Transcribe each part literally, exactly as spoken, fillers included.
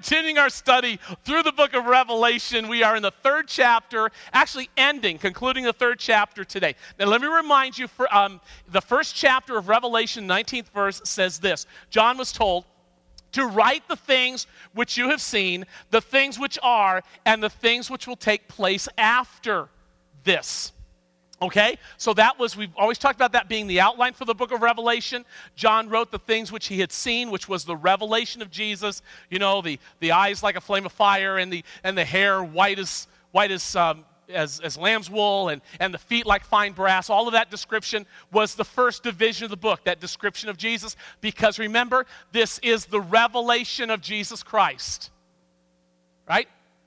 continuing our study through the book of Revelation. We are in the third chapter, actually ending, concluding the third chapter today. Now let me remind you, for, um, the first chapter of Revelation, nineteenth verse, says this. John was told to write the things which you have seen, the things which are, and the things which will take place after this. Okay, so that was, we've always talked about that being the outline for the book of Revelation. John wrote the things which he had seen, which was the revelation of Jesus. You know, the, the eyes like a flame of fire, and the and the hair white as white as um, as, as lamb's wool, and, and the feet like fine brass. All of that description was the first division of the book, that description of Jesus. Because remember, this is the revelation of Jesus Christ, right?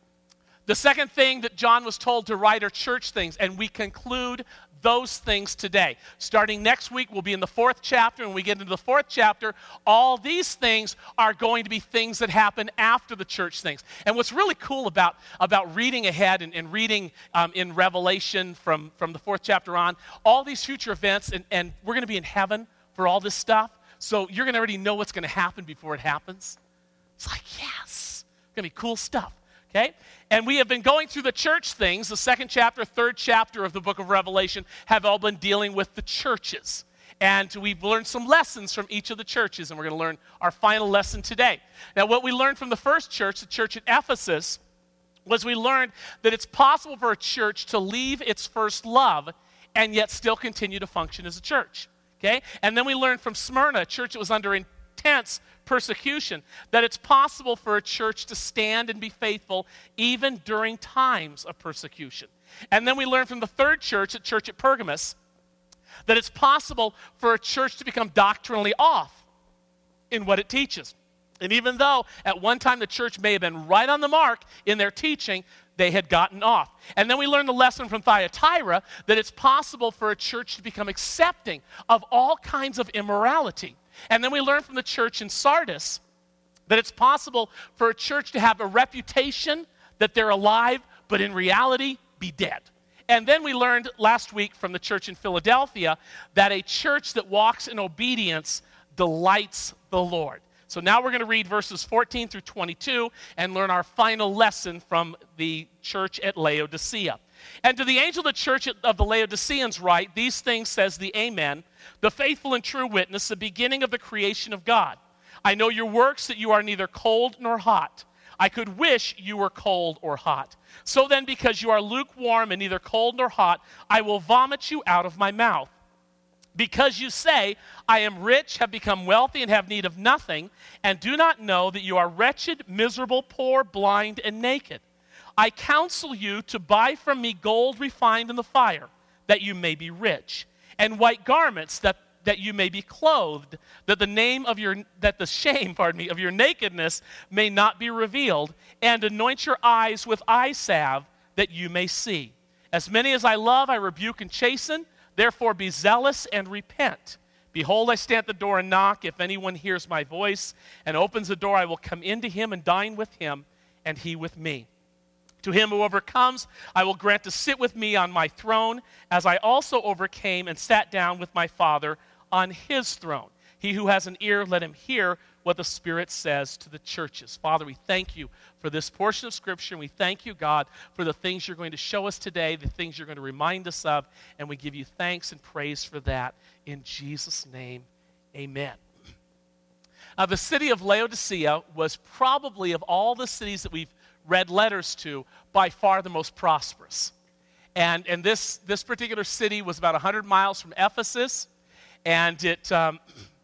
The second thing that John was told to write are church things, and we conclude those things today. Starting next week, we'll be in the fourth chapter, and when we get into the fourth chapter, all these things are going to be things that happen after the church things. And what's really cool about, about reading ahead and, and reading um, in Revelation from, from the fourth chapter on, all these future events, and, and we're going to be in heaven for all this stuff, so you're going to already know what's going to happen before it happens. It's like, yes, it's going to be cool stuff. Okay? And we have been going through the church things. The second chapter, third chapter of the book of Revelation have all been dealing with the churches. And we've learned some lessons from each of the churches, and we're going to learn our final lesson today. Now, what we learned from the first church, the church at Ephesus, was we learned that it's possible for a church to leave its first love and yet still continue to function as a church. Okay? And then we learned from Smyrna, a church that was under intense persecution, that it's possible for a church to stand and be faithful even during times of persecution. And then we learned from the third church, at church at Pergamos, that it's possible for a church to become doctrinally off in what it teaches. And even though at one time the church may have been right on the mark in their teaching, they had gotten off. And then we learned the lesson from Thyatira that it's possible for a church to become accepting of all kinds of immorality. And then we learned from the church in Sardis that it's possible for a church to have a reputation that they're alive, but in reality be dead. And then we learned last week from the church in Philadelphia that a church that walks in obedience delights the Lord. So now we're going to read verses fourteen through twenty-two and learn our final lesson from the church at Laodicea. And to the angel of the church of the Laodiceans write, these things says the Amen, the faithful and true witness, the beginning of the creation of God. I know your works, that you are neither cold nor hot. I could wish you were cold or hot. So then, because you are lukewarm and neither cold nor hot, I will vomit you out of my mouth. Because you say, I am rich, have become wealthy, and have need of nothing, and do not know that you are wretched, miserable, poor, blind, and naked. I counsel you to buy from me gold refined in the fire, that you may be rich, and white garments, that, that you may be clothed, that the name of your that the shame, pardon me, of your nakedness may not be revealed, and anoint your eyes with eye salve, that you may see. As many as I love, I rebuke and chasten. Therefore be zealous and repent. Behold, I stand at the door and knock. If anyone hears my voice and opens the door, I will come into him and dine with him, and he with me. To him who overcomes, I will grant to sit with me on my throne, as I also overcame and sat down with my Father on his throne. He who has an ear, let him hear what the Spirit says to the churches. Father, we thank you for this portion of Scripture, and we thank you, God, for the things you're going to show us today, the things you're going to remind us of, and we give you thanks and praise for that. In Jesus' name, amen. Uh, the city of Laodicea was probably, of all the cities that we've read letters to, by far the most prosperous. And, and this, this particular city was about one hundred miles from Ephesus, and it... Um,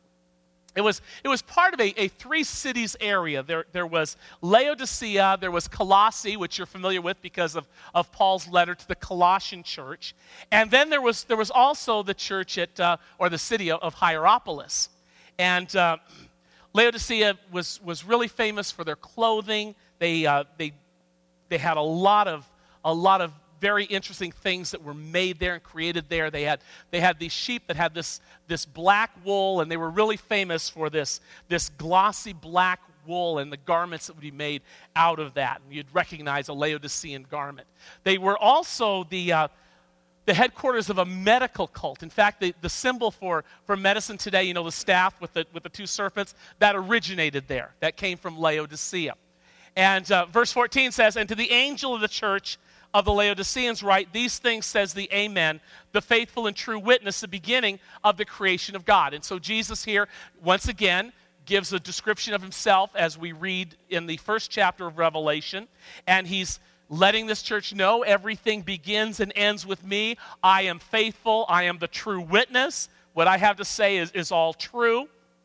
It was, it was part of a, a three-cities area. There, there was Laodicea, there was Colossae, which you're familiar with because of, of Paul's letter to the Colossian church. And then there was, there was also the church at, uh, or the city of Hierapolis. And uh, Laodicea was, was really famous for their clothing. They, uh, they, they had a lot of, a lot of very interesting things that were made there and created there. They had they had these sheep that had this this black wool, and they were really famous for this this glossy black wool and the garments that would be made out of that. And you'd recognize a Laodicean garment. They were also the uh, the headquarters of a medical cult. In fact, the, the symbol for, for medicine today, you know, the staff with the with the two serpents, that originated there. That came from Laodicea. And uh, verse fourteen says, and to the angel of the church of the Laodiceans write, these things says the Amen, the faithful and true witness, the beginning of the creation of God. And so Jesus here, once again, gives a description of himself as we read in the first chapter of Revelation. And he's letting this church know everything begins and ends with me. I am faithful. I am the true witness. What I have to say is, is all true.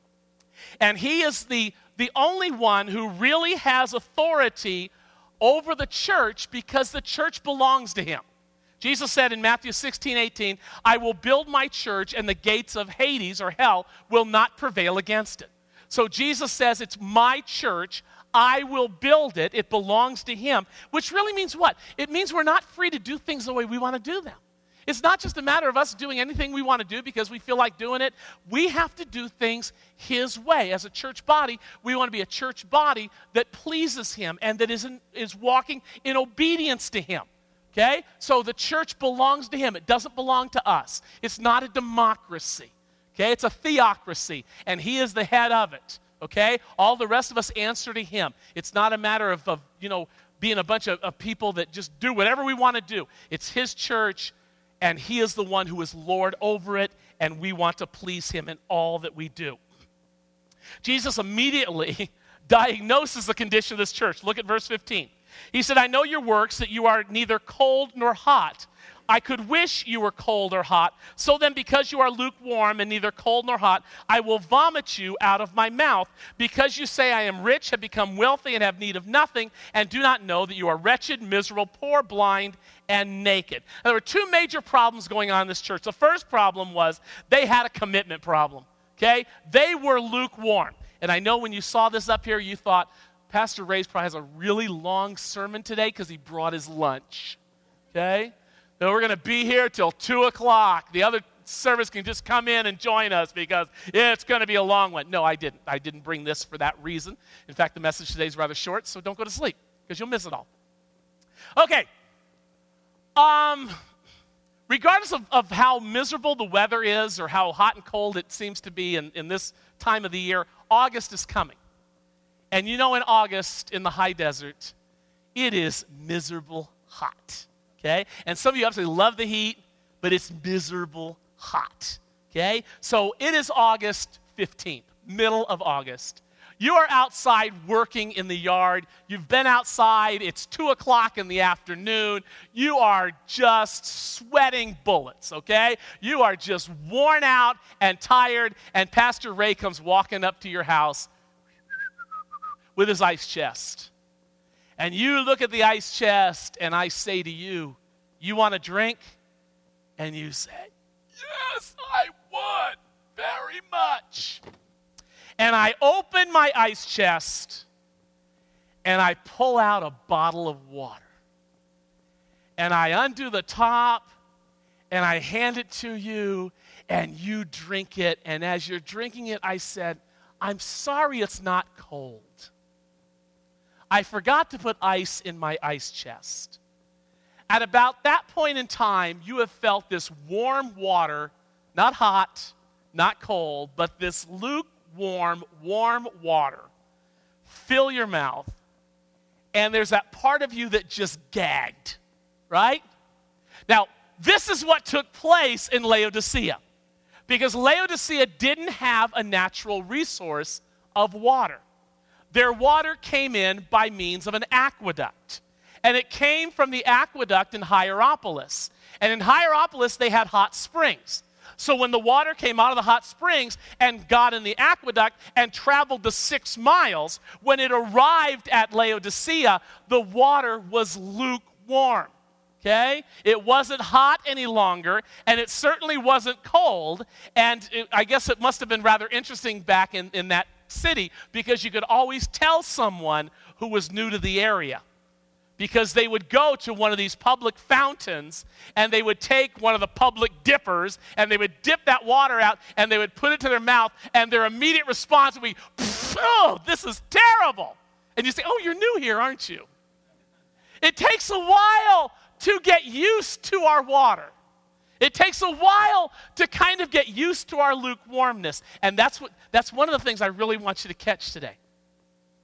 And he is the, the only one who really has authority over the church because the church belongs to him. Jesus said in Matthew sixteen eighteen, I will build my church and the gates of Hades or hell will not prevail against it. So Jesus says it's my church. I will build it. It belongs to him, which really means what? It means we're not free to do things the way we want to do them. It's not just a matter of us doing anything we want to do because we feel like doing it. We have to do things his way. As a church body, we want to be a church body that pleases him and that is, in, is walking in obedience to him. Okay? So the church belongs to him. It doesn't belong to us. It's not a democracy. Okay? It's a theocracy, and he is the head of it. Okay? All the rest of us answer to him. It's not a matter of, of you know, being a bunch of, of people that just do whatever we want to do. It's his church, and he is the one who is Lord over it, and we want to please him in all that we do. Jesus immediately diagnoses the condition of this church. Look at verse fifteen. He said, I know your works, that you are neither cold nor hot. I could wish you were cold or hot. So then, because you are lukewarm and neither cold nor hot, I will vomit you out of my mouth. Because you say, I am rich, have become wealthy, and have need of nothing, and do not know that you are wretched, miserable, poor, blind, and naked. Now, there were two major problems going on in this church. The first problem was they had a commitment problem, okay? They were lukewarm. And I know when you saw this up here, you thought, Pastor Ray's probably has a really long sermon today because he brought his lunch, okay? So we're going to be here till two o'clock. The other service can just come in and join us because it's going to be a long one. No, I didn't. I didn't bring this for that reason. In fact, the message today is rather short, so don't go to sleep because you'll miss it all. Okay. Um, regardless of, of how miserable the weather is or how hot and cold it seems to be in, in this time of the year, August is coming. And you know in August in the high desert, it is miserable hot. Okay? And some of you absolutely love the heat, but it's miserable hot. Okay? So it is August fifteenth, middle of August. You are outside working in the yard. You've been outside. It's two o'clock in the afternoon. You are just sweating bullets, okay? You are just worn out and tired, and Pastor Ray comes walking up to your house with his ice chest. And you look at the ice chest, and I say to you, you want a drink? And you say, yes, I would, very much. And I open my ice chest, and I pull out a bottle of water. And I undo the top, and I hand it to you, and you drink it. And as you're drinking it, I said, I'm sorry it's not cold. I forgot to put ice in my ice chest. At about that point in time, you have felt this warm water, not hot, not cold, but this lukewarm, warm water fill your mouth. And there's that part of you that just gagged, right? Now, this is what took place in Laodicea. Because Laodicea didn't have a natural resource of water. Their water came in by means of an aqueduct. And it came from the aqueduct in Hierapolis. And in Hierapolis, they had hot springs. So when the water came out of the hot springs and got in the aqueduct and traveled the six miles, when it arrived at Laodicea, the water was lukewarm. Okay? It wasn't hot any longer, and it certainly wasn't cold. And it, I guess it must have been rather interesting back in, in that city because you could always tell someone who was new to the area. Because they would go to one of these public fountains and they would take one of the public dippers and they would dip that water out and they would put it to their mouth and their immediate response would be, oh, this is terrible. And you say, oh, you're new here, aren't you? It takes a while to get used to our water. It takes a while to kind of get used to our lukewarmness. And that's what that's one of the things I really want you to catch today.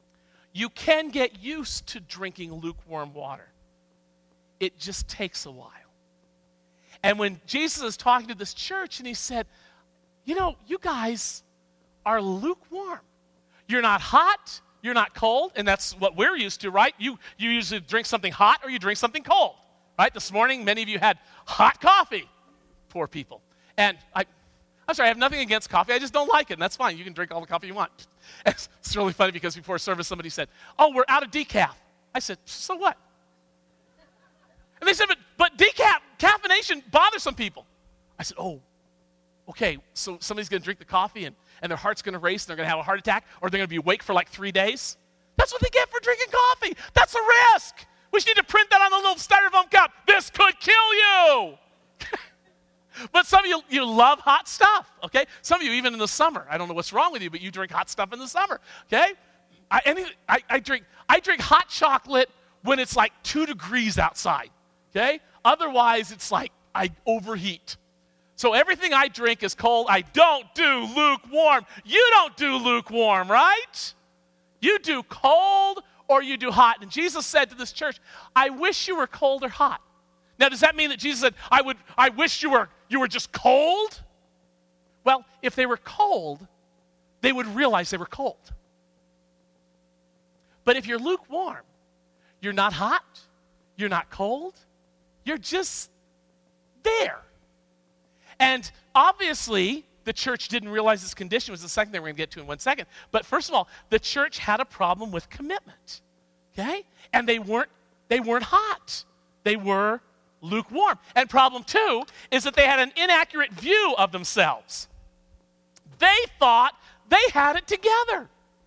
You can get used to drinking lukewarm water. It just takes a while. And when Jesus is talking to this church and he said, you know, you guys are lukewarm. You're not hot, you're not cold, and that's what we're used to, right? You, you usually drink something hot or you drink something cold, right? This morning, many of you had hot coffee. Poor people. And I, I'm sorry, I have nothing against coffee. I just don't like it, and that's fine. You can drink all the coffee you want. It's, it's really funny because before service, somebody said, oh, we're out of decaf. I said, so what? And they said, but, but decaf, caffeination bothers some people. I said, oh, okay, so somebody's going to drink the coffee and, and their heart's going to race and they're going to have a heart attack, or they're going to be awake for like three days? That's what they get for drinking coffee. That's a risk. We should need to print that on a little styrofoam cup. This could kill you. But some of you, you love hot stuff, okay? Some of you, even in the summer, I don't know what's wrong with you, but you drink hot stuff in the summer, okay? I, any, I, I, drink, I drink hot chocolate when it's like two degrees outside, okay? Otherwise, it's like I overheat. So everything I drink is cold. I don't do lukewarm. You don't do lukewarm, right? You do cold or you do hot. And Jesus said to this church, I wish you were cold or hot. Now, does that mean that Jesus said, I would, I wish you were, you were just cold? Well, if they were cold, they would realize they were cold. But if you're lukewarm, you're not hot, you're not cold, you're just there. And obviously, the church didn't realize this condition. Was the second thing we're going to get to in one second. But first of all, the church had a problem with commitment, okay? And they weren't, they weren't hot. They were lukewarm. And problem two is that they had an inaccurate view of themselves. They thought they had it together.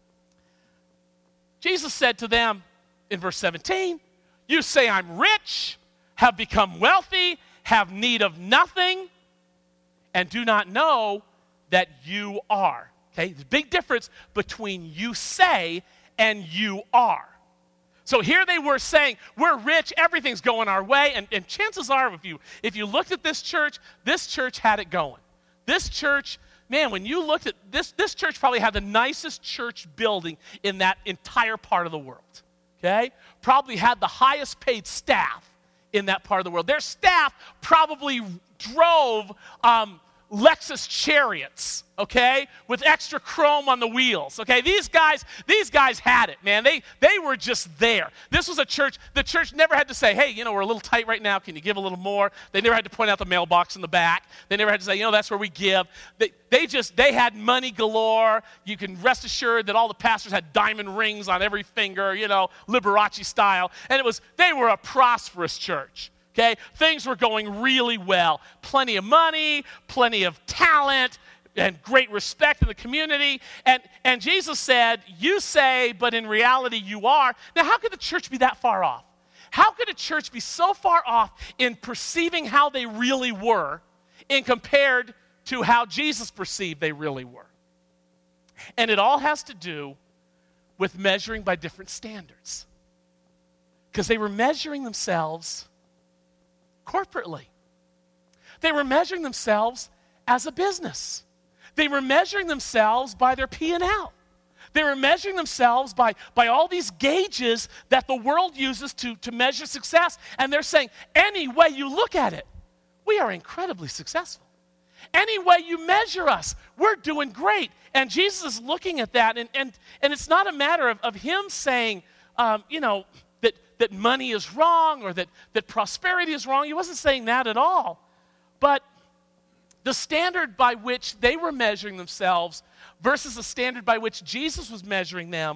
Jesus said to them in verse seventeen, you say I'm rich, have become wealthy, have need of nothing, and do not know that you are. Okay, there's a big difference between you say and you are. So here they were saying, we're rich, everything's going our way, and, and chances are, if you, if you looked at this church, this church had it going. This church, man, when you looked at this, this church probably had the nicest church building in that entire part of the world, okay? Probably had the highest paid staff in that part of the world. Their staff probably drove um, Lexus chariots, okay, with extra chrome on the wheels, okay? These guys, these guys had it, man. They they were just there. This was a church, the church never had to say, hey, you know, we're a little tight right now. Can you give a little more? They never had to point out the mailbox in the back. They never had to say, you know, that's where we give. They, they just, they had money galore. You can rest assured that all the pastors had diamond rings on every finger, you know, Liberace style. And it was, they were a prosperous church. Okay, things were going really well. Plenty of money, plenty of talent, and great respect in the community. And, and Jesus said, you say, but in reality you are. Now, how could the church be that far off? How could a church be so far off in perceiving how they really were in compared to how Jesus perceived they really were? And it all has to do with measuring by different standards. Because they were measuring themselves corporately. They were measuring themselves as a business. They were measuring themselves by their P and L. They were measuring themselves by, by all these gauges that the world uses to, to measure success. And they're saying, any way you look at it, we are incredibly successful. Any way you measure us, we're doing great. And Jesus is looking at that, and, and, and it's not a matter of, of him saying, um, you know, that, that money is wrong or that, that prosperity is wrong. He wasn't saying that at all. But the standard by which they were measuring themselves versus the standard by which Jesus was measuring them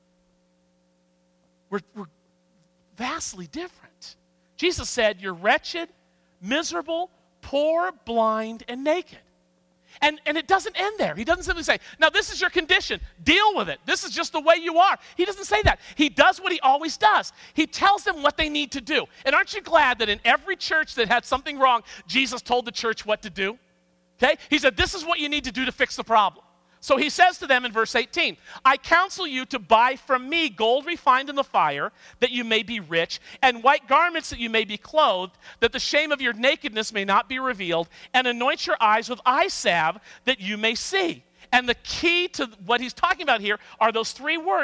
were, were vastly different. Jesus said, you're wretched, miserable, poor, blind, and naked. And, and it doesn't end there. He doesn't simply say, now this is your condition. Deal with it. This is just the way you are. He doesn't say that. He does what he always does. He tells them what they need to do. And aren't you glad that in every church that had something wrong, Jesus told the church what to do? Okay? He said, this is what you need to do to fix the problem. So he says to them in verse eighteen, I counsel you to buy from me gold refined in the fire, that you may be rich, and white garments that you may be clothed, that the shame of your nakedness may not be revealed, and anoint your eyes with eye salve, that you may see. And the key to what he's talking about here are those three words,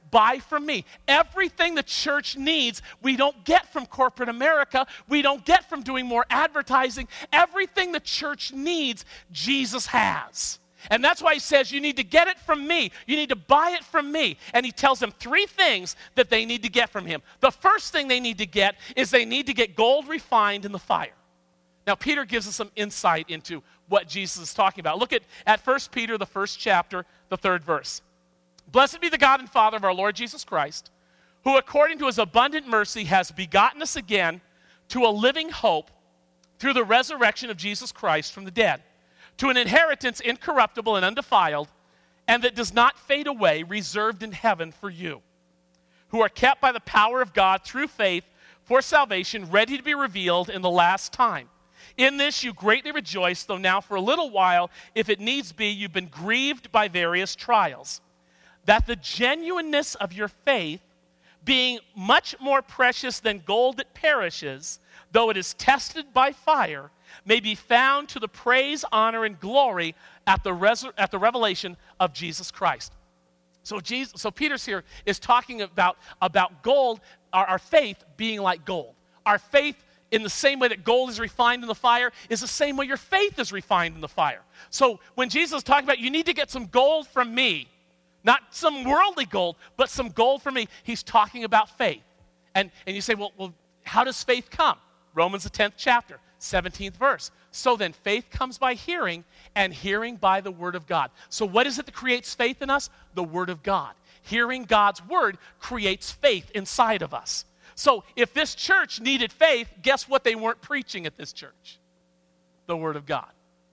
buy from me. Everything the church needs, we don't get from corporate America. We don't get from doing more advertising. Everything the church needs, Jesus has. And that's why he says, you need to get it from me. You need to buy it from me. And he tells them three things that they need to get from him. The first thing they need to get is they need to get gold refined in the fire. Now, Peter gives us some insight into what Jesus is talking about. Look at, at First Peter, the first chapter, the third verse. Blessed be the God and Father of our Lord Jesus Christ, who according to his abundant mercy has begotten us again to a living hope through the resurrection of Jesus Christ from the dead, to an inheritance incorruptible and undefiled, and that does not fade away, reserved in heaven for you, who are kept by the power of God through faith for salvation, ready to be revealed in the last time. In this you greatly rejoice, though now for a little while, if it needs be, you've been grieved by various trials, that the genuineness of your faith, being much more precious than gold that perishes, though it is tested by fire, may be found to the praise, honor, and glory at the, resur- at the revelation of Jesus Christ. So Jesus, so Peter's here is talking about, about gold, our, our faith being like gold. Our faith, in the same way that gold is refined in the fire, is the same way your faith is refined in the fire. So when Jesus is talking about, you need to get some gold from me, not some worldly gold, but some gold from me, he's talking about faith. And, and you say, well, well, how does faith come? Romans, the tenth chapter, seventeenth verse. So then faith comes by hearing, and hearing by the word of God. So what is it that creates faith in us? The word of God. Hearing God's word creates faith inside of us. So if this church needed faith, guess what they weren't preaching at this church? The word of God.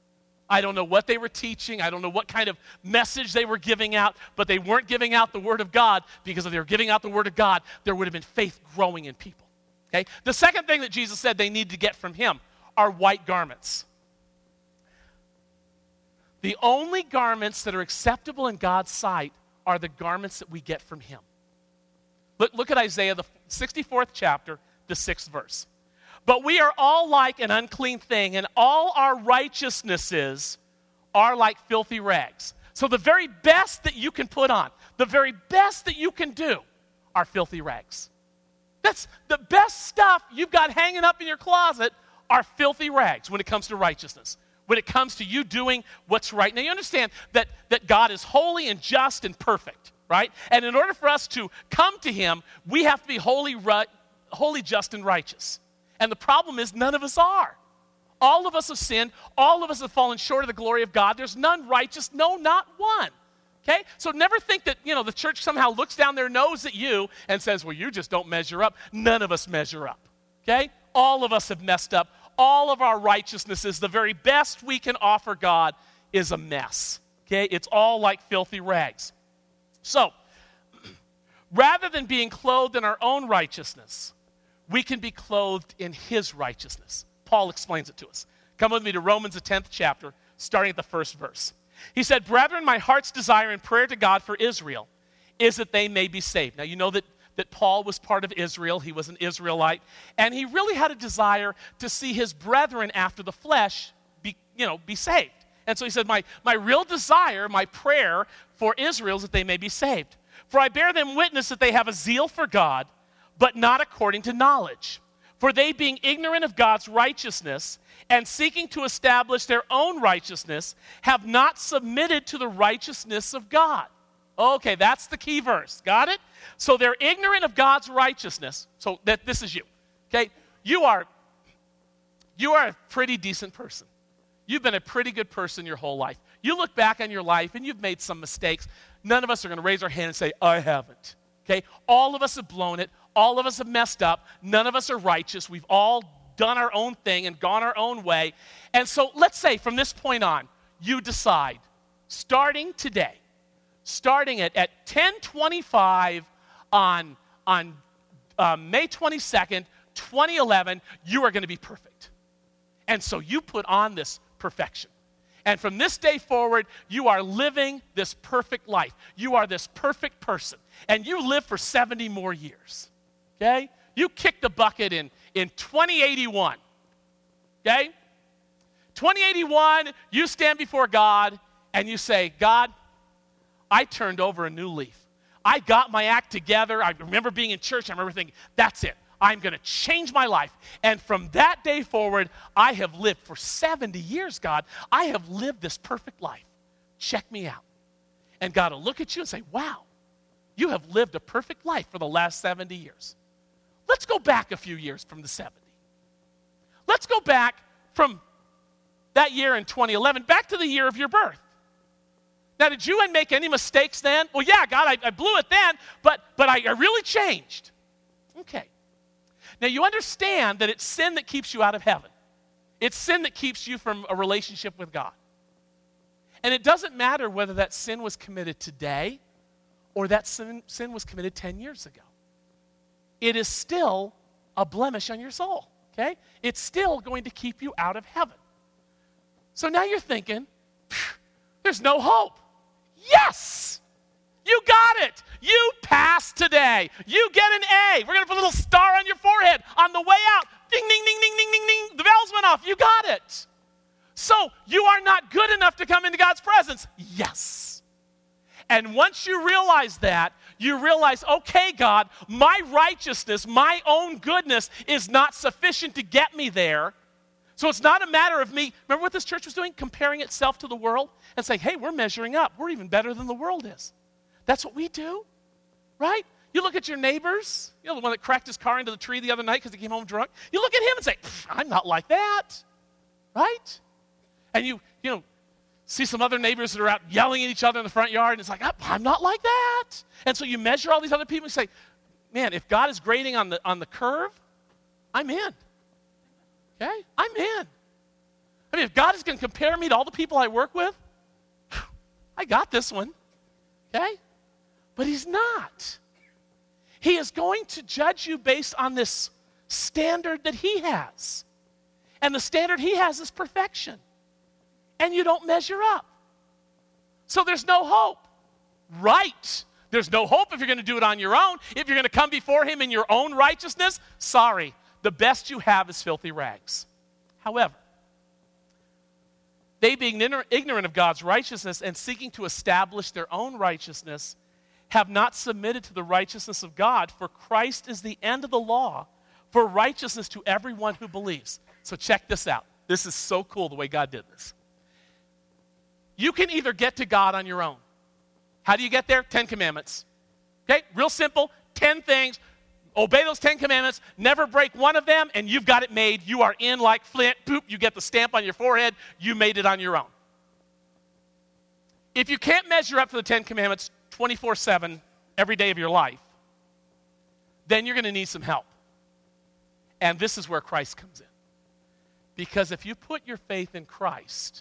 I don't know what they were teaching. I don't know what kind of message they were giving out, but they weren't giving out the word of God, because if they were giving out the word of God, there would have been faith growing in people. Okay? The second thing that Jesus said they need to get from him are white garments. The only garments that are acceptable in God's sight are the garments that we get from him. Look, look at Isaiah, the sixty-fourth chapter, the sixth verse. But we are all like an unclean thing, and all our righteousnesses are like filthy rags. So the very best that you can put on, the very best that you can do, are filthy rags. That's the best stuff you've got hanging up in your closet are filthy rags when it comes to righteousness, when it comes to you doing what's right. Now you understand that, that God is holy and just and perfect, right? And in order for us to come to him, we have to be holy, right, holy, just, and righteous. And the problem is none of us are. All of us have sinned. All of us have fallen short of the glory of God. There's none righteous, no, not one. Okay? So never think that, you know, the church somehow looks down their nose at you and says, well, you just don't measure up. None of us measure up. Okay? All of us have messed up. All of our righteousnesses, the very best we can offer God, is a mess. Okay? It's all like filthy rags. So, rather than being clothed in our own righteousness, we can be clothed in his righteousness. Paul explains it to us. Come with me to Romans, the tenth chapter, starting at the first verse. He said, brethren, my heart's desire and prayer to God for Israel is that they may be saved. Now, you know that, that Paul was part of Israel. He was an Israelite. And he really had a desire to see his brethren after the flesh be, you know, be saved. And so he said, my, my real desire, my prayer for Israel is that they may be saved. For I bear them witness that they have a zeal for God, but not according to knowledge. For they, being ignorant of God's righteousness and seeking to establish their own righteousness, have not submitted to the righteousness of God. Okay, that's the key verse. Got it? So they're ignorant of God's righteousness. So that this is you. Okay? You are, you are a pretty decent person. You've been a pretty good person your whole life. You look back on your life and you've made some mistakes. None of us are going to raise our hand and say, I haven't. Okay? All of us have blown it. All of us have messed up. None of us are righteous. We've all done our own thing and gone our own way. And so let's say from this point on, you decide, starting today, starting at, at ten twenty-five on, on uh, May twenty-second, twenty eleven, you are going to be perfect. And so you put on this perfection. And from this day forward, you are living this perfect life. You are this perfect person. And you live for seventy more years. Okay? You kick the bucket in, in twenty eighty-one. Okay? twenty eighty-one, you stand before God and you say, God, I turned over a new leaf. I got my act together. I remember being in church. I remember thinking, that's it. I'm going to change my life. And from that day forward, I have lived for seventy years, God. I have lived this perfect life. Check me out. And God will look at you and say, wow, you have lived a perfect life for the last seventy years. Let's go back a few years from the seventy. Let's go back from that year in twenty eleven, back to the year of your birth. Now, did you make any mistakes then? Well, yeah, God, I, I blew it then, but, but I, I really changed. Okay. Now, you understand that it's sin that keeps you out of heaven. It's sin that keeps you from a relationship with God. And it doesn't matter whether that sin was committed today or that sin, sin was committed ten years ago. It is still a blemish on your soul, okay? It's still going to keep you out of heaven. So now you're thinking, there's no hope. Yes! You got it. You passed today. You get an A. We're going to put a little star on your forehead on the way out. Ding, ding, ding, ding, ding, ding, ding. The bells went off. You got it. So you are not good enough to come into God's presence. Yes. And once you realize that, you realize, okay, God, my righteousness, my own goodness is not sufficient to get me there. So it's not a matter of me, remember what this church was doing? Comparing itself to the world and saying, hey, we're measuring up. We're even better than the world is. That's what we do, right? You look at your neighbors, you know, the one that cracked his car into the tree the other night because he came home drunk. You look at him and say, I'm not like that, right? And you, you know, see some other neighbors that are out yelling at each other in the front yard, and it's like, I'm not like that. And so you measure all these other people and say, man, if God is grading on the on the curve, I'm in. Okay? I'm in. I mean, if God is going to compare me to all the people I work with, I got this one. Okay? But he's not. He is going to judge you based on this standard that he has. And the standard he has is perfection. And you don't measure up. So there's no hope. Right. There's no hope if you're going to do it on your own. If you're going to come before him in your own righteousness, sorry. The best you have is filthy rags. However, they being ignorant of God's righteousness and seeking to establish their own righteousness have not submitted to the righteousness of God, for Christ is the end of the law for righteousness to everyone who believes. So check this out. This is so cool the way God did this. You can either get to God on your own. How do you get there? Ten Commandments. Okay, real simple, ten things. Obey those Ten Commandments, never break one of them, and you've got it made. You are in like Flint. Boop, you get the stamp on your forehead. You made it on your own. If you can't measure up to the Ten Commandments twenty-four seven every day of your life, then you're going to need some help. And this is where Christ comes in. Because if you put your faith in Christ,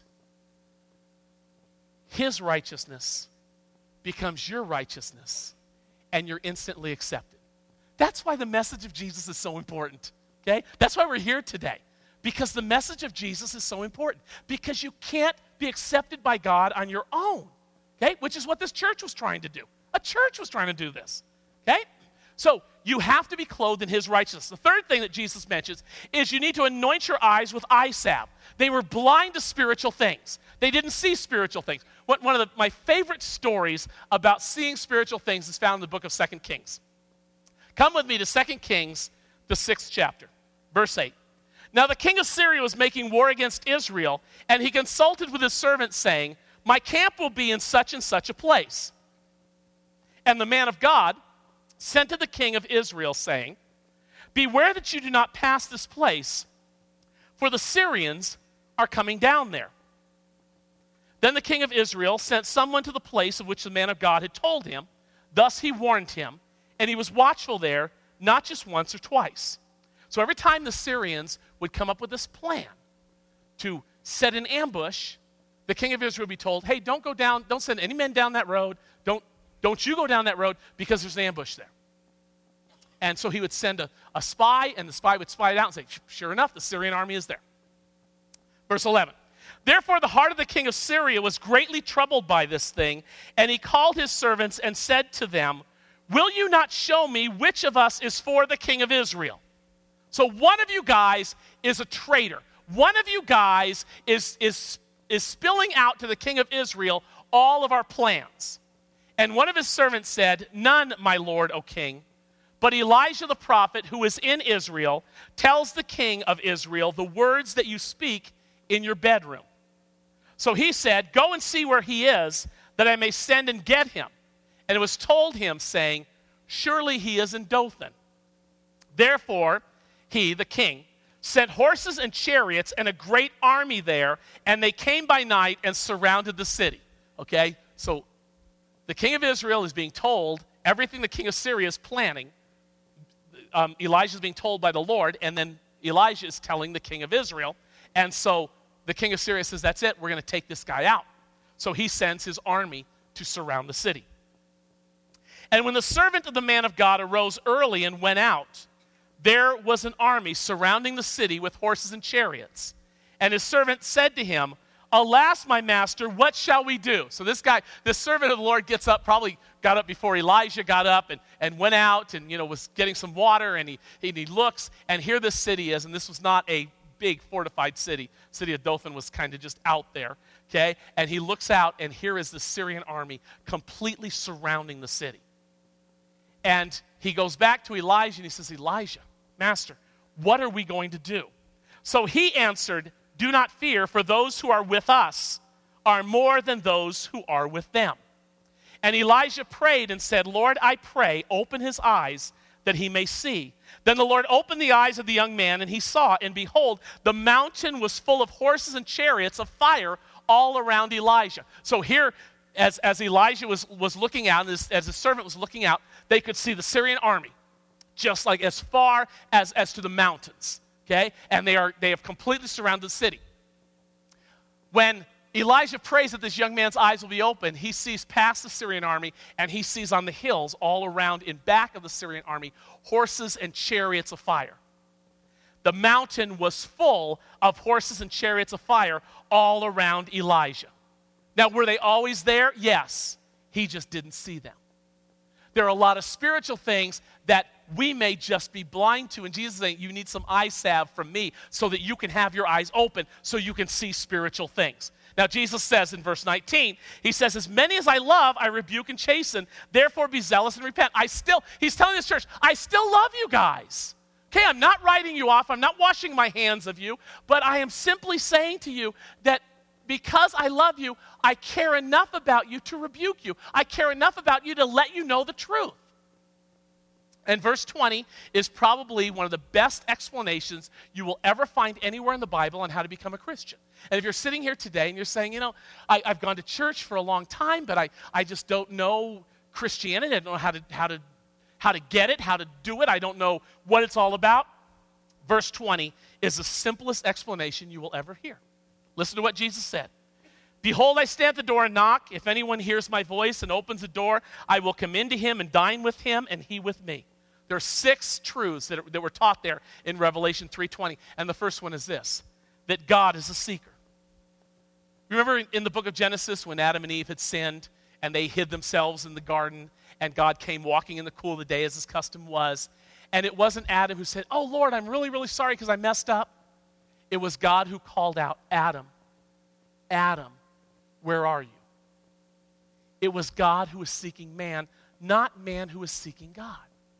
his righteousness becomes your righteousness, and you're instantly accepted. That's why the message of Jesus is so important, okay? That's why we're here today, because the message of Jesus is so important, because you can't be accepted by God on your own, okay? Which is what this church was trying to do. A church was trying to do this, okay? So you have to be clothed in his righteousness. The third thing that Jesus mentions is you need to anoint your eyes with eye salve. They were blind to spiritual things. They didn't see spiritual things. One of the, my favorite stories about seeing spiritual things is found in the book of Second Kings. Come with me to Second Kings, the sixth chapter, verse eight. Now the king of Syria was making war against Israel, and he consulted with his servants, saying, my camp will be in such and such a place. And the man of God sent to the king of Israel, saying, beware that you do not pass this place, for the Syrians are coming down there. Then the king of Israel sent someone to the place of which the man of God had told him. Thus he warned him, and he was watchful there, not just once or twice. So every time the Syrians would come up with this plan to set an ambush, the king of Israel would be told, hey, don't go down, don't send any men down that road. Don't, don't you go down that road because there's an ambush there. And so he would send a, a spy, and the spy would spy it out and say, sure enough, the Syrian army is there. Verse eleven. Therefore the heart of the king of Syria was greatly troubled by this thing, and he called his servants and said to them, will you not show me which of us is for the king of Israel? So one of you guys is a traitor. One of you guys is, is, is spilling out to the king of Israel all of our plans. And one of his servants said, "None, my lord, O king. But Elijah the prophet, who is in Israel, tells the king of Israel the words that you speak in your bedroom." So he said, "Go and see where he is, that I may send and get him." And it was told him, saying, "Surely he is in Dothan." Therefore, he, the king, sent horses and chariots and a great army there, and they came by night and surrounded the city. Okay, so the king of Israel is being told everything the king of Syria is planning. Um, Elijah is being told by the Lord, and then Elijah is telling the king of Israel. And so the king of Syria says, "That's it, we're going to take this guy out." So he sends his army to surround the city. And when the servant of the man of God arose early and went out, there was an army surrounding the city with horses and chariots. And his servant said to him, "Alas, my master, what shall we do?" So this guy, this servant of the Lord gets up, probably got up before Elijah got up and, and went out and, you know, was getting some water, and he, he, he looks, and here this city is, and this was not a big fortified city. City of Dothan was kind of just out there, okay? And he looks out, and here is the Syrian army completely surrounding the city. And he goes back to Elijah, and he says, "Elijah, master, what are we going to do?" So he answered, "Do not fear, for those who are with us are more than those who are with them." And Elijah prayed and said, "Lord, I pray, open his eyes that he may see." Then the Lord opened the eyes of the young man, and he saw, and behold, the mountain was full of horses and chariots of fire all around Elijah. So here, as, as Elijah was, was looking out, as, as his servant was looking out, they could see the Syrian army, just like as far as, as to the mountains, okay? And they are they have completely surrounded the city. When Elijah prays that this young man's eyes will be open, he sees past the Syrian army, and he sees on the hills all around in back of the Syrian army horses and chariots of fire. The mountain was full of horses and chariots of fire all around Elijah. Now, were they always there? Yes. He just didn't see them. There are a lot of spiritual things that we may just be blind to. And Jesus is saying, you need some eye salve from me so that you can have your eyes open so you can see spiritual things. Now, Jesus says in verse nineteen, he says, "As many as I love, I rebuke and chasten. Therefore, be zealous and repent." I still, he's telling this church, I still love you guys. Okay, I'm not writing you off. I'm not washing my hands of you. But I am simply saying to you that because I love you, I care enough about you to rebuke you. I care enough about you to let you know the truth. And verse twenty is probably one of the best explanations you will ever find anywhere in the Bible on how to become a Christian. And if you're sitting here today and you're saying, you know, I, I've gone to church for a long time, but I, I just don't know Christianity. I don't know how to, how to, how to get it, how to do it. I don't know what it's all about. Verse twenty is the simplest explanation you will ever hear. Listen to what Jesus said. "Behold, I stand at the door and knock. If anyone hears my voice and opens the door, I will come into him and dine with him and he with me." There are six truths that, are, that were taught there in Revelation three twenty. And the first one is this, that God is a seeker. Remember in the book of Genesis when Adam and Eve had sinned and they hid themselves in the garden and God came walking in the cool of the day as his custom was. And it wasn't Adam who said, "Oh, Lord, I'm really, really sorry because I messed up." It was God who called out, "Adam, Adam, where are you?" It was God who was seeking man, not man who was seeking God.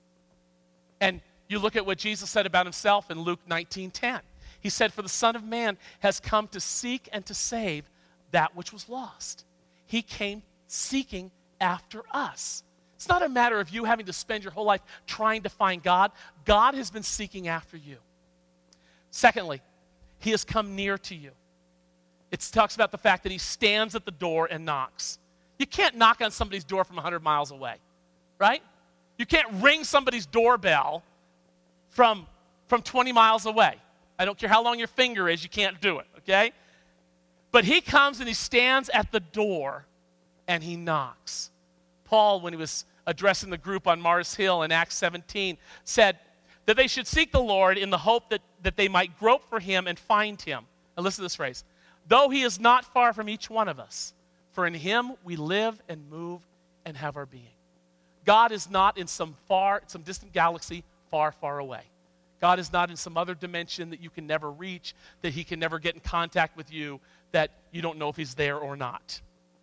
And you look at what Jesus said about himself in Luke nineteen ten. He said, "For the Son of Man has come to seek and to save that which was lost." He came seeking after us. It's not a matter of you having to spend your whole life trying to find God. God has been seeking after you. Secondly, he has come near to you. It talks about the fact that he stands at the door and knocks. You can't knock on somebody's door from one hundred miles away, right? You can't ring somebody's doorbell from, from twenty miles away. I don't care how long your finger is, you can't do it, okay? But he comes and he stands at the door and he knocks. Paul, when he was addressing the group on Mars Hill in Acts seventeen, said that they should seek the Lord in the hope that, that they might grope for him and find him. And listen to this phrase. "Though he is not far from each one of us, for in him we live and move and have our being." God is not in some far, some distant galaxy far, far away. God is not in some other dimension that you can never reach, that he can never get in contact with you, that you don't know if he's there or not.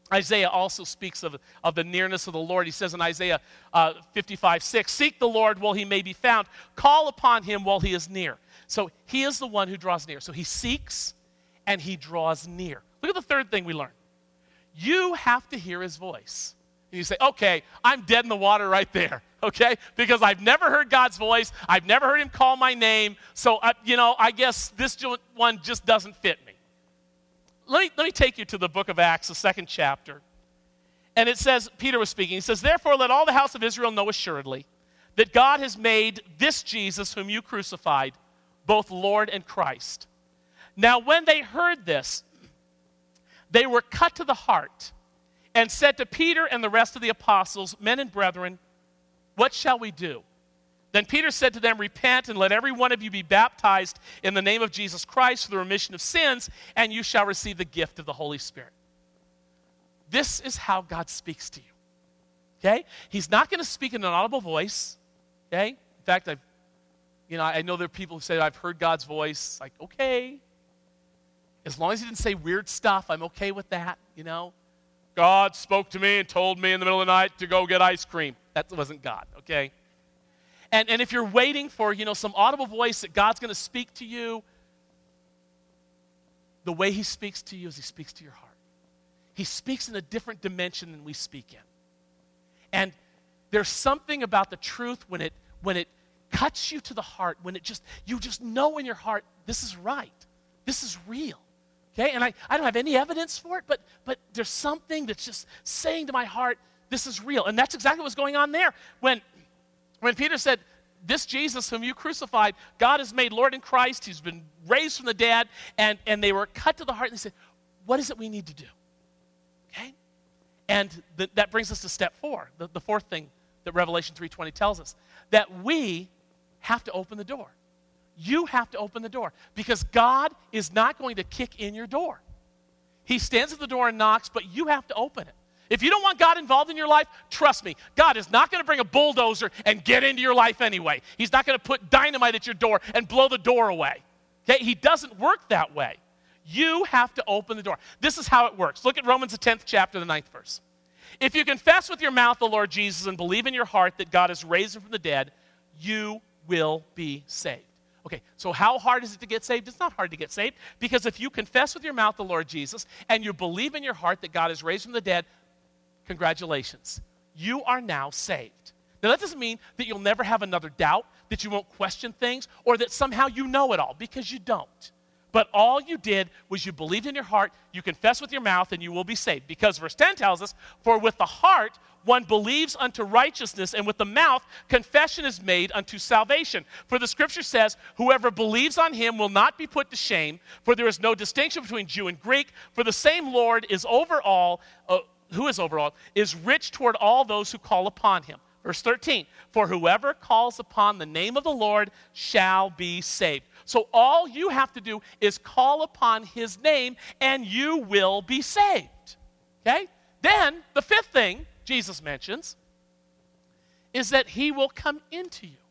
Isaiah also speaks of, of the nearness of the Lord. He says in Isaiah uh, fifty-five six, seek the Lord while he may be found. Call upon him while he is near. So he is the one who draws near. So he seeks and he draws near. Look at the third thing we learn. You have to hear his voice. And you say, okay, I'm dead in the water right there, okay? Because I've never heard God's voice. I've never heard him call my name. So, uh, you know, I guess this one just doesn't fit me. Let me, let me take you to the book of Acts, the second chapter. And it says, Peter was speaking. He says, therefore, let all the house of Israel know assuredly that God has made this Jesus, whom you crucified, both Lord and Christ. Now, when they heard this, they were cut to the heart and said to Peter and the rest of the apostles, men and brethren, what shall we do? Then Peter said to them, repent and let every one of you be baptized in the name of Jesus Christ for the remission of sins, and you shall receive the gift of the Holy Spirit. This is how God speaks to you, okay? He's not going to speak in an audible voice, okay? In fact, I've, you know, I know there are people who say, I've heard God's voice. Like, okay. As long as he didn't say weird stuff, I'm okay with that, you know? God spoke to me and told me in the middle of the night to go get ice cream. That wasn't God, okay? And, and if you're waiting for, you know, some audible voice that God's going to speak to you, the way he speaks to you is he speaks to your heart. He speaks in a different dimension than we speak in. And there's something about the truth when it when it cuts you to the heart, when it just, you just know in your heart, this is right. This is real. Okay, and I, I don't have any evidence for it, but but there's something that's just saying to my heart, this is real. And that's exactly what's going on there. When, when Peter said, this Jesus whom you crucified, God has made Lord in Christ, he's been raised from the dead, and, and they were cut to the heart, and they said, what is it we need to do? Okay? And th- that brings us to step four, the, the fourth thing that Revelation three twenty tells us, that we have to open the door. You have to open the door because God is not going to kick in your door. He stands at the door and knocks, but you have to open it. If you don't want God involved in your life, trust me, God is not going to bring a bulldozer and get into your life anyway. He's not going to put dynamite at your door and blow the door away. Okay? He doesn't work that way. You have to open the door. This is how it works. Look at Romans the tenth chapter, the ninth verse. If you confess with your mouth the Lord Jesus and believe in your heart that God has raised him from the dead, you will be saved. Okay, so how hard is it to get saved? It's not hard to get saved because if you confess with your mouth the Lord Jesus and you believe in your heart that God has raised from the dead, congratulations. You are now saved. Now, that doesn't mean that you'll never have another doubt, that you won't question things, or that somehow you know it all, because you don't. But all you did was you believed in your heart, you confess with your mouth, and you will be saved. Because verse ten tells us, for with the heart one believes unto righteousness, and with the mouth confession is made unto salvation. For the scripture says, whoever believes on him will not be put to shame, for there is no distinction between Jew and Greek, for the same Lord is over all, uh, who is over all, is rich toward all those who call upon him. Verse thirteen, for whoever calls upon the name of the Lord shall be saved. So all you have to do is call upon his name and you will be saved. Okay? Then, the fifth thing Jesus mentions is that he will come into you.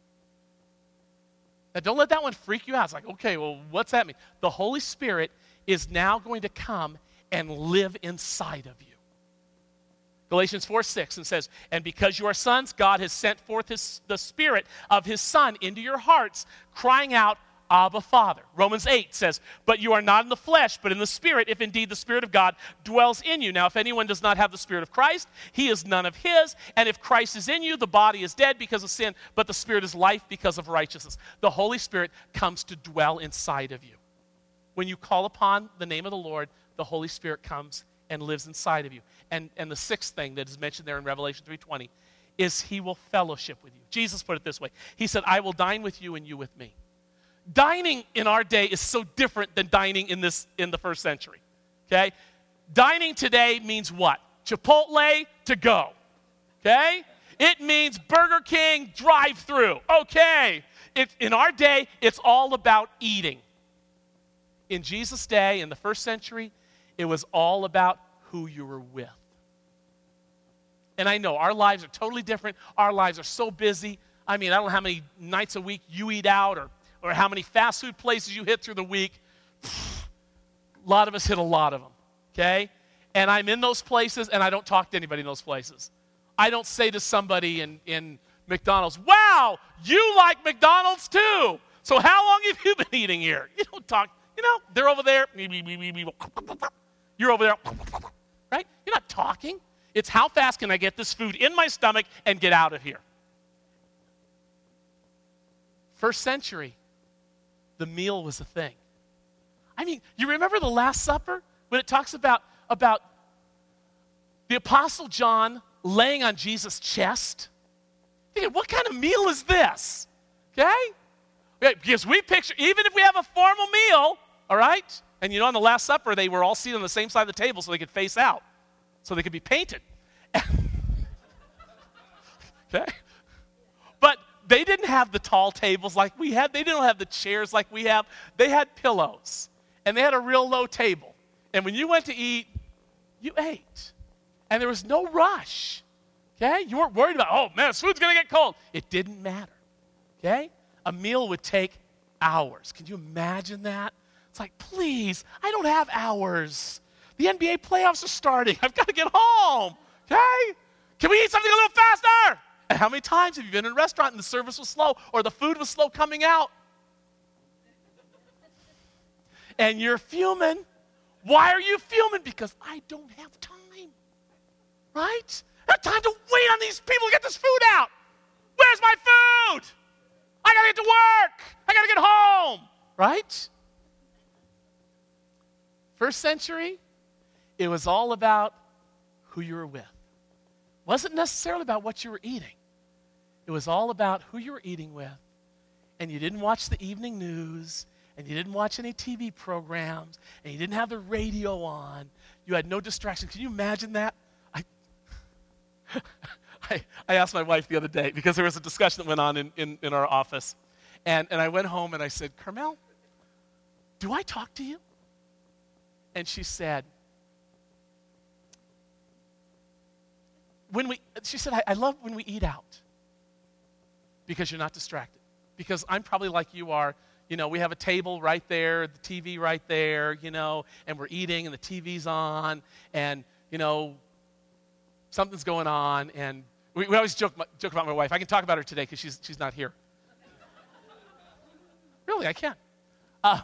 Now, don't let that one freak you out. It's like, okay, well, what's that mean? The Holy Spirit is now going to come and live inside of you. Galatians four six and says, and because you are sons, God has sent forth his, the Spirit of his Son into your hearts, crying out, Abba, Father. Romans eight says, but you are not in the flesh, but in the Spirit, if indeed the Spirit of God dwells in you. Now, if anyone does not have the Spirit of Christ, he is none of his. And if Christ is in you, the body is dead because of sin, but the Spirit is life because of righteousness. The Holy Spirit comes to dwell inside of you. When you call upon the name of the Lord, the Holy Spirit comes and lives inside of you. And, and the sixth thing that is mentioned there in Revelation three twenty is he will fellowship with you. Jesus put it this way. He said, I will dine with you and you with me. Dining in our day is so different than dining in this in the first century. Okay? Dining today means what? Chipotle to go. Okay? It means Burger King drive-through. Okay. It, in our day, it's all about eating. In Jesus' day, in the first century, it was all about who you were with. And I know our lives are totally different. Our lives are so busy. I mean, I don't know how many nights a week you eat out or or how many fast food places you hit through the week. A lot of us hit a lot of them, okay? and I'm in those places, and I don't talk to anybody in those places. I don't say to somebody in, in McDonald's, wow, you like McDonald's too. So how long have you been eating here? You don't talk, you know, they're over there. You're over there, right? You're not talking. It's how fast can I get this food in my stomach and get out of here? First century, the meal was a thing. I mean, you remember the Last Supper when it talks about, about the Apostle John laying on Jesus' chest? Thinking, what kind of meal is this? Okay? Because we picture, even if we have a formal meal, all right? And you know, on the Last Supper, they were all seated on the same side of the table so they could face out, so they could be painted. Okay? But they didn't have the tall tables like we had. They didn't have the chairs like we have. They had pillows, and they had a real low table. And when you went to eat, you ate. And there was no rush. Okay? You weren't worried about, oh, man, this food's going to get cold. It didn't matter. Okay? A meal would take hours. Can you imagine that? It's like, please, I don't have hours. The N B A playoffs are starting. I've got to get home. Okay? Can we eat something a little faster? And how many times have you been in a restaurant and the service was slow or the food was slow coming out? And you're fuming. Why are you fuming? Because I don't have time. Right? I have time to wait on these people to get this food out. Where's my food? I got to get to work. I got to get home. Right? First century, it was all about who you were with. It wasn't necessarily about what you were eating. It was all about who you were eating with. And you didn't watch the evening news, and you didn't watch any T V programs, and you didn't have the radio on. You had no distractions. Can you imagine that? I, I, I asked my wife the other day, because there was a discussion that went on in, in, in our office. And, and I went home and I said, Carmel, do I talk to you? And she said, when we, she said, I, I love when we eat out because you're not distracted. Because I'm probably like you are. You know, we have a table right there, the T V right there, you know, and we're eating and the T V's on and, you know, something's going on. And we, we always joke, joke about my wife. I can talk about her today because she's, she's not here. Really, I can. Uh,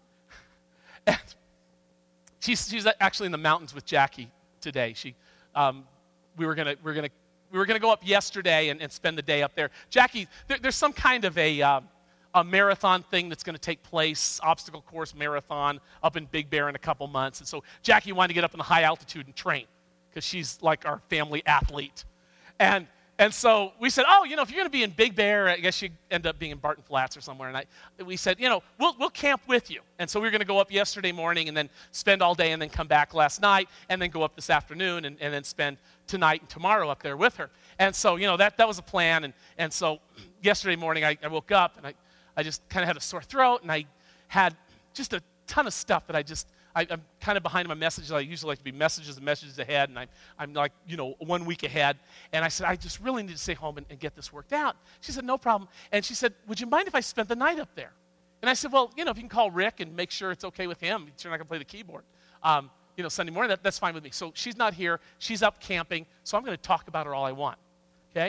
and she's, she's actually in the mountains with Jackie today. She, um, we were gonna, we were gonna, we were gonna go up yesterday and, and spend the day up there. Jackie, there, there's some kind of a, uh, a marathon thing that's going to take place, obstacle course marathon up in Big Bear in a couple months. And so Jackie wanted to get up in the high altitude and train because she's like our family athlete. And and so we said, oh, you know, if you're going to be in Big Bear, I guess you end up being in Barton Flats or somewhere. And I, we said, you know, we'll we'll camp with you. And so we were going to go up yesterday morning and then spend all day and then come back last night and then go up this afternoon and, and then spend tonight and tomorrow up there with her. And so, you know, that, that was a plan. And, and so yesterday morning I, I woke up and I, I just kind of had a sore throat and I had just a ton of stuff that I just, I, I'm kind of behind in my messages. I usually like to be messages and messages ahead, and I'm, I'm like, you know, one week ahead. And I said, I just really need to stay home and, and get this worked out. She said, no problem. And she said, would you mind if I spent the night up there? And I said, well, you know, if you can call Rick and make sure it's okay with him, you're not going to play the keyboard, um, you know, Sunday morning, that, that's fine with me. So she's not here. She's up camping, so I'm going to talk about her all I want, okay?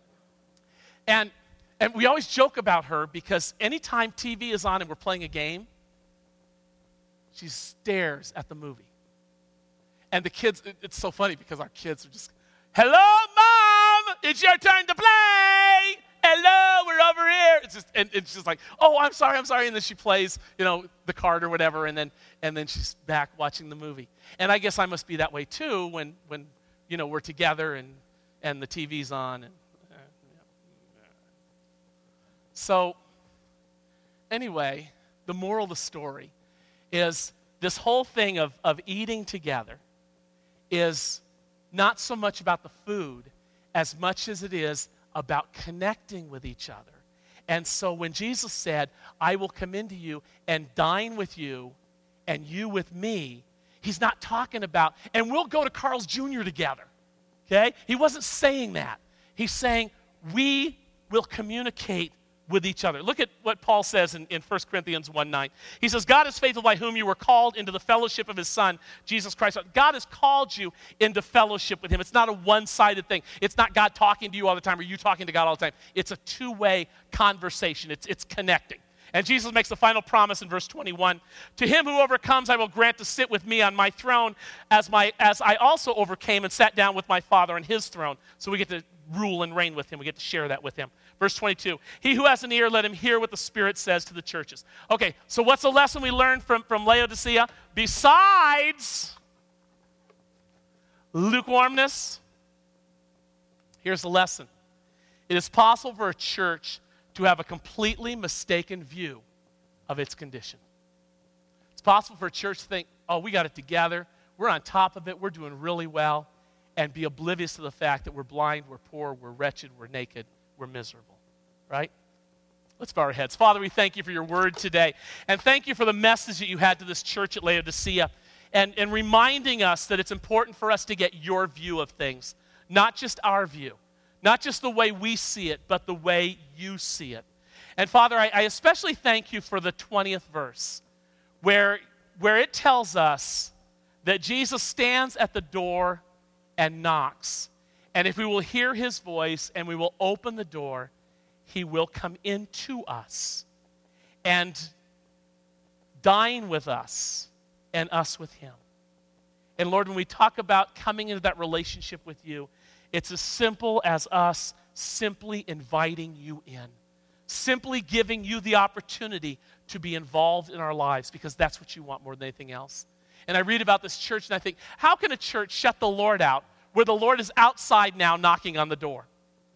And and we always joke about her because anytime T V is on and we're playing a game, she stares at the movie. And the kids, it, it's so funny because our kids are just, hello, Mom, it's your turn to play. Hello, we're over here. It's just, and it's just like, oh, I'm sorry, I'm sorry. And then she plays, you know, the card or whatever, and then and then she's back watching the movie. And I guess I must be that way too when when you know we're together and and the T V's on. And uh, yeah. So anyway, the moral of the story is this whole thing of, of eating together is not so much about the food as much as it is about connecting with each other. And so when Jesus said, I will come into you and dine with you and you with me, he's not talking about, and we'll go to Carl's Junior together, okay? He wasn't saying that. He's saying we will communicate with each other. Look at what Paul says in, in First Corinthians one nine. He says, God is faithful by whom you were called into the fellowship of his Son, Jesus Christ. God has called you into fellowship with him. It's not a one-sided thing. It's not God talking to you all the time or you talking to God all the time. It's a two-way conversation. It's, it's connecting. And Jesus makes the final promise in verse twenty-one. To him who overcomes, I will grant to sit with me on my throne as, my, as I also overcame and sat down with my Father on his throne. So we get to rule and reign with him. We get to share that with him. Verse twenty-two, he who has an ear, let him hear what the Spirit says to the churches. Okay, so what's the lesson we learned from, from Laodicea? Besides lukewarmness, here's the lesson. It is possible for a church to have a completely mistaken view of its condition. It's possible for a church to think, oh, we got it together, we're on top of it, we're doing really well, and be oblivious to the fact that we're blind, we're poor, we're wretched, we're naked, we're miserable, right? Let's bow our heads. Father, we thank you for your word today, and thank you for the message that you had to this church at Laodicea, and, and reminding us that it's important for us to get your view of things, not just our view. Not just the way we see it, but the way you see it. And Father, I, I especially thank you for the twentieth verse, where, where it tells us that Jesus stands at the door and knocks. And if we will hear his voice and we will open the door, he will come into us and dine with us and us with him. And Lord, when we talk about coming into that relationship with you, it's as simple as us simply inviting you in, simply giving you the opportunity to be involved in our lives because that's what you want more than anything else. And I read about this church and I think, how can a church shut the Lord out where the Lord is outside now knocking on the door?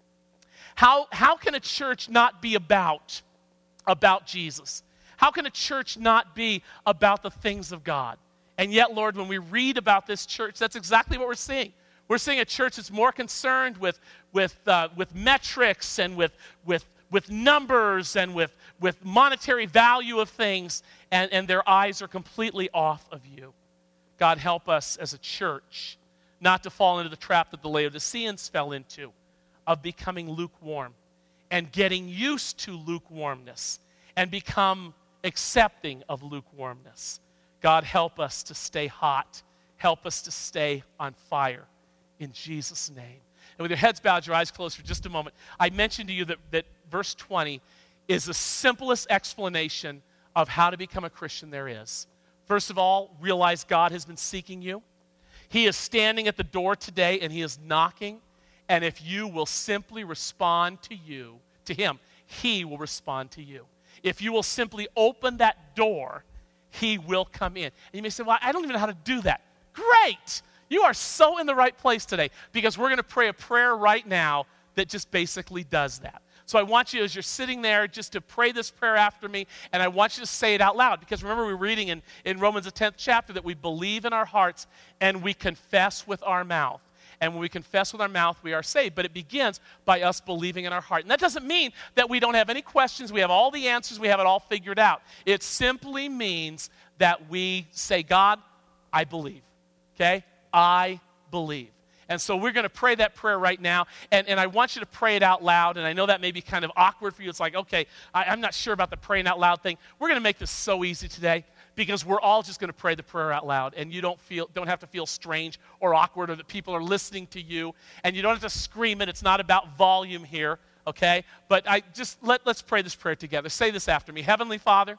How, how can a church not be about, about Jesus? How can a church not be about the things of God? And yet, Lord, when we read about this church, that's exactly what we're seeing. We're seeing a church that's more concerned with, with, uh, with metrics and with, with, with numbers and with, with monetary value of things, and, and their eyes are completely off of you. God, help us as a church not to fall into the trap that the Laodiceans fell into of becoming lukewarm and getting used to lukewarmness and become accepting of lukewarmness. God, help us to stay hot. Help us to stay on fire. In Jesus' name. And with your heads bowed, your eyes closed for just a moment, I mentioned to you that, that verse twenty is the simplest explanation of how to become a Christian there is. First of all, realize God has been seeking you. He is standing at the door today and he is knocking. And if you will simply respond to you, to him, he will respond to you. If you will simply open that door, he will come in. And you may say, well, I don't even know how to do that. Great! You are so in the right place today because we're going to pray a prayer right now that just basically does that. So I want you, as you're sitting there, just to pray this prayer after me, and I want you to say it out loud because remember we're reading in, in Romans the tenth chapter that we believe in our hearts and we confess with our mouth. And when we confess with our mouth, we are saved. But it begins by us believing in our heart. And that doesn't mean that we don't have any questions. We have all the answers. We have it all figured out. It simply means that we say, God, I believe. Okay? I believe. And so we're going to pray that prayer right now, and, and I want you to pray it out loud, and I know that may be kind of awkward for you. It's like, okay, I, I'm not sure about the praying out loud thing. We're going to make this so easy today because we're all just going to pray the prayer out loud, and you don't feel, don't have to feel strange or awkward or that people are listening to you, and you don't have to scream it. It's not about volume here, okay? But I just let, let's pray this prayer together. Say this after me. Heavenly Father,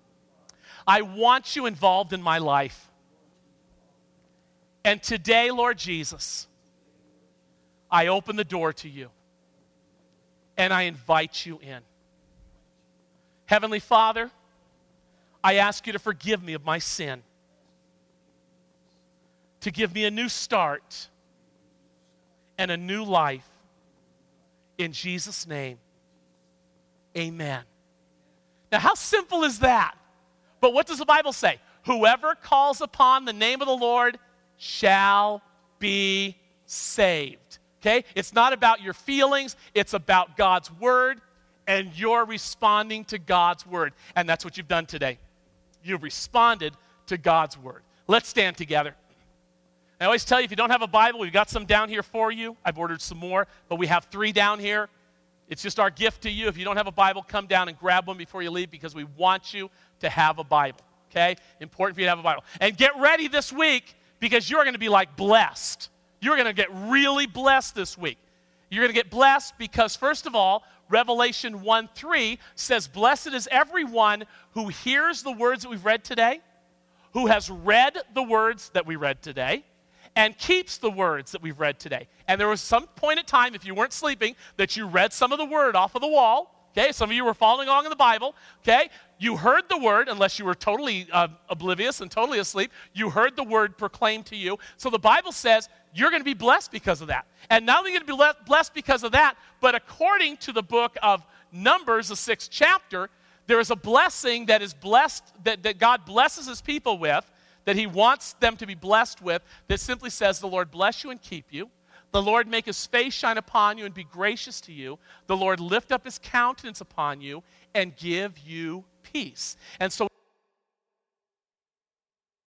I want you involved in my life. And today, Lord Jesus, I open the door to you and I invite you in. Heavenly Father, I ask you to forgive me of my sin, to give me a new start and a new life. In Jesus' name, amen. Now, how simple is that? But what does the Bible say? Whoever calls upon the name of the Lord shall be saved. Okay? It's not about your feelings. It's about God's word, and you're responding to God's word. And that's what you've done today. You've responded to God's word. Let's stand together. I always tell you, if you don't have a Bible, we've got some down here for you. I've ordered some more, but we have three down here. It's just our gift to you. If you don't have a Bible, come down and grab one before you leave because we want you to have a Bible, okay? Important for you to have a Bible. And get ready this week because you're going to be like blessed. You're going to get really blessed this week. You're going to get blessed because, first of all, Revelation one three says, "Blessed is everyone who hears the words that we've read today, who has read the words that we read today, and keeps the words that we've read today." And there was some point in time, if you weren't sleeping, that you read some of the word off of the wall. Okay, some of you were following along in the Bible. Okay, you heard the word, unless you were totally uh, oblivious and totally asleep. You heard the word proclaimed to you. So the Bible says you're going to be blessed because of that. And not only going to be le- blessed because of that, but according to the book of Numbers, the sixth chapter, there is a blessing that is blessed, that, that God blesses his people with, that he wants them to be blessed with, that simply says, "The Lord bless you and keep you. The Lord make his face shine upon you and be gracious to you. The Lord lift up his countenance upon you and give you peace." And so